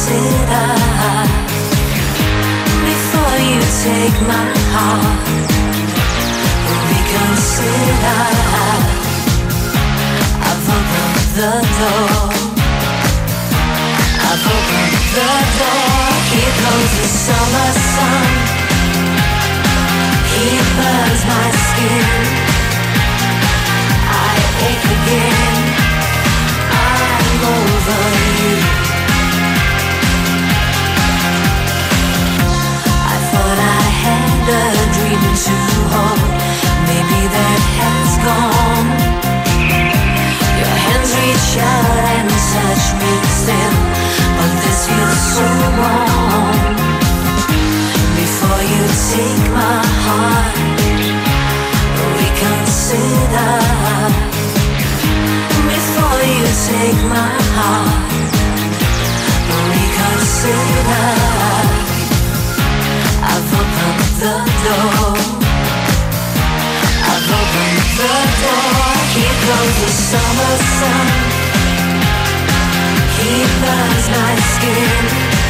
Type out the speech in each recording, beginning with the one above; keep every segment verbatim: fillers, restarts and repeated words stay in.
consider before you take my heart. Reconsider. I've opened the door. I've opened the door. Here goes the summer sun. He burns my skin. I ache again. I'm over you. I thought I had a dream to hold. Maybe that has gone. Your hands reach out and touch me still, but this feels so wrong. Before you take my heart, reconsider. Before you take my heart, reconsider. I've opened the door. I've opened the door. Here goes the summer sun. He burns my skin.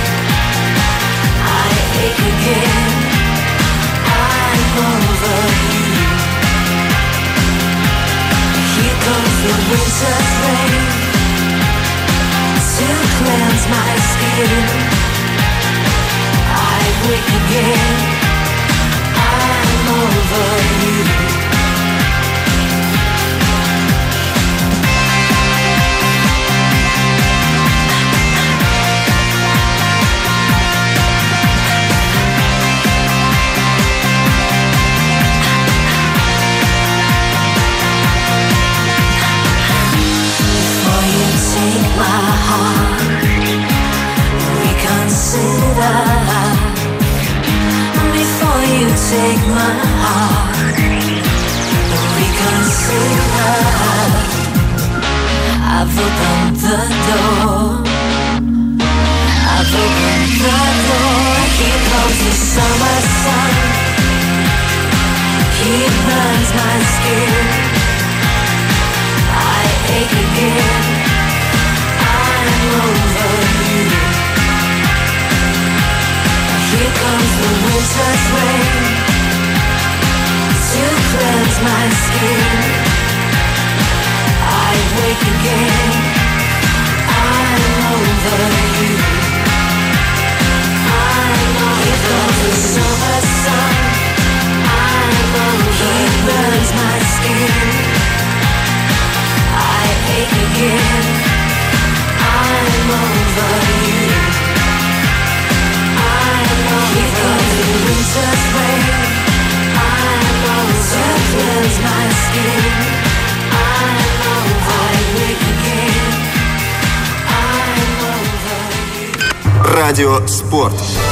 I ache again. I'm over you. Here comes the winter's rain to cleanse my skin. I wake again. I'm over you. Take my heart, reconsider. Before you take my heart, reconsider. I've opened the door. I've opened the door. Here comes the summer sun. He burns my skin. I ache again. I'm over you. Here comes the winter's rain to cleanse my skin. I wake again. I'm over you. I'm over. Here comes the summer sun. I'm over. He burns my skin. I ache again. I'm over you. I'm over. Here comes the winter's rain. I'm over. To cleanse my skin. I'm over. I wake again. I'm over you. Радио Спорт.